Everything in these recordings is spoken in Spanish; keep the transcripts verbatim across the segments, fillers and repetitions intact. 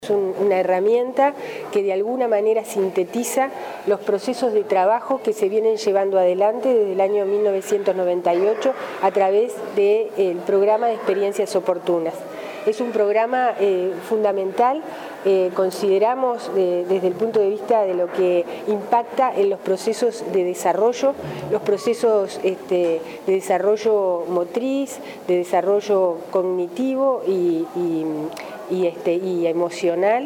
Es un, una herramienta que de alguna manera sintetiza los procesos de trabajo que se vienen llevando adelante desde el año mil novecientos noventa y ocho a través del programa de experiencias oportunas. Es un programa eh, fundamental, eh, consideramos eh, desde el punto de vista de lo que impacta en los procesos de desarrollo, los procesos este, de desarrollo motriz, de desarrollo cognitivo y, y, y, este, y emocional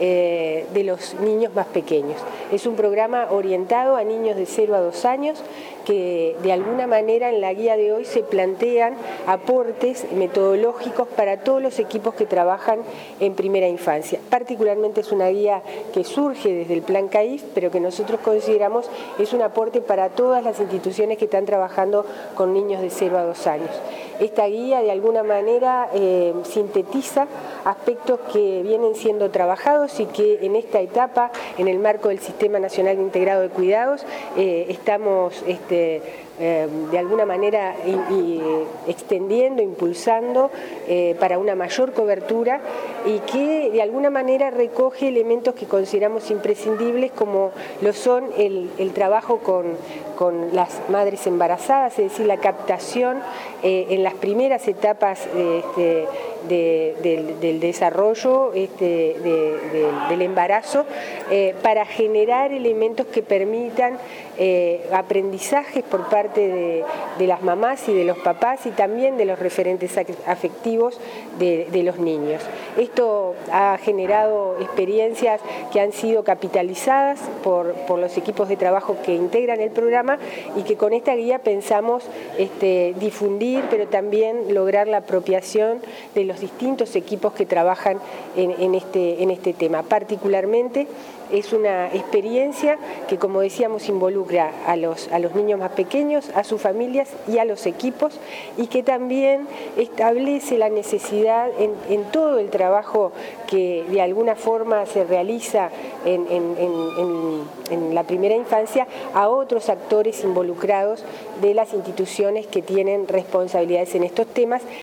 eh, de los niños más pequeños. Es un programa orientado a niños de cero a dos años que de alguna manera en la guía de hoy se plantean aportes metodológicos para todos los equipos que trabajan en primera infancia. Particularmente es una guía que surge desde el Plan C A I F, pero que nosotros consideramos es un aporte para todas las instituciones que están trabajando con niños de cero a dos años. Esta guía de alguna manera eh, sintetiza aspectos que vienen siendo trabajados y que en esta etapa, en el marco del Sistema Nacional Integrado de Cuidados, eh, estamos este, eh, de alguna manera y, y, extendiendo, impulsando eh, para una mayor cobertura y que de alguna manera recoge elementos que consideramos imprescindibles como lo son el, el trabajo con, con las madres embarazadas, es decir, la captación eh, en las primeras etapas de, este, de, de, del desarrollo este, de, de, del embarazo eh, para generar elementos que permitan eh, aprendizajes por parte de, de las mamás y de los papás y también de los referentes afectivos de, de los niños. Esto ha generado experiencias que han sido capitalizadas por, por los equipos de trabajo que integran el programa y que con esta guía pensamos este, difundir, pero también lograr la apropiación de los distintos equipos que trabajan en, en, este, en este tema. Particularmente es una experiencia que, como decíamos, involucra a los, a los niños más pequeños, a sus familias y a los equipos, y que también establece la necesidad en, en todo el trabajo que de alguna forma se realiza en, en, en, en la primera infancia a otros actores involucrados de las instituciones que tienen responsabilidades en estos temas.